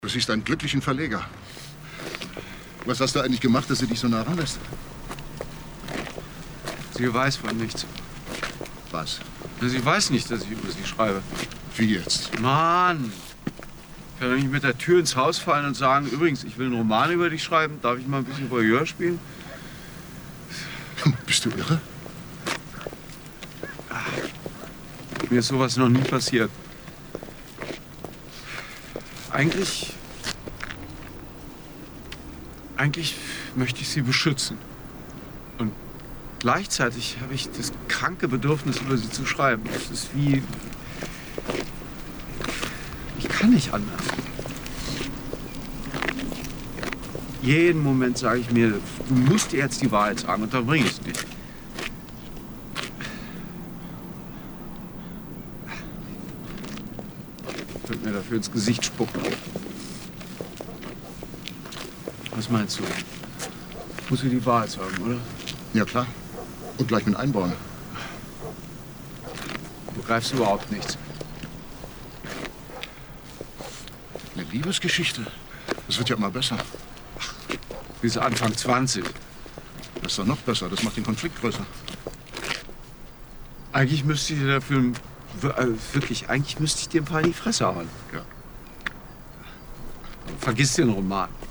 Du siehst einen glücklichen Verleger. Was hast du eigentlich gemacht, dass sie dich so nah ranlässt? Sie weiß von nichts. Was? Sie weiß nicht, dass ich über sie schreibe. Wie jetzt? Mann! Ich kann doch nicht mit der Tür ins Haus fallen und sagen, übrigens, ich will einen Roman über dich schreiben. Darf ich mal ein bisschen Voyeur spielen? Bist du irre? Mir ist sowas noch nie passiert. Eigentlich möchte ich sie beschützen. Und gleichzeitig habe ich das kranke Bedürfnis, über sie zu schreiben. Das ist wie... Ich kann nicht anders. Jeden Moment sage ich mir, du musst dir jetzt die Wahrheit sagen und dann bringe ich es nicht. Ich könnte mir dafür ins Gesicht spucken. Was meinst du? Muss sie die Wahrheit sagen, oder? Ja, klar. Und gleich mit einbauen. Du greifst überhaupt nichts. Eine Liebesgeschichte? Das wird ja immer besser. Sie ist Anfang 20. Das ist doch noch besser. Das macht den Konflikt größer. Eigentlich müsste ich dir dafür... Wirklich, eigentlich müsste ich dir ein paar in die Fresse hauen. Ja. Vergiss den Roman.